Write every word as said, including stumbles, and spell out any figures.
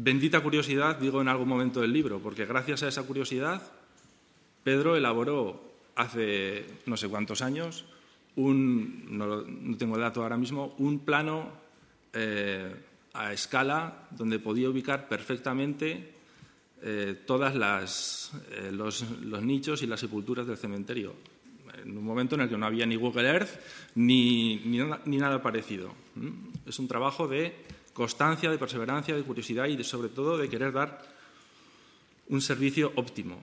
bendita curiosidad, digo en algún momento del libro, porque gracias a esa curiosidad, Pedro elaboró hace no sé cuántos años, un, no, no tengo el dato ahora mismo, un plano eh, a escala donde podía ubicar perfectamente eh, todas las eh, los, los nichos y las sepulturas del cementerio, en un momento en el que no había ni Google Earth ni, ni, ni nada parecido. Es un trabajo de constancia, de perseverancia, de curiosidad y de, sobre todo de querer dar un servicio óptimo.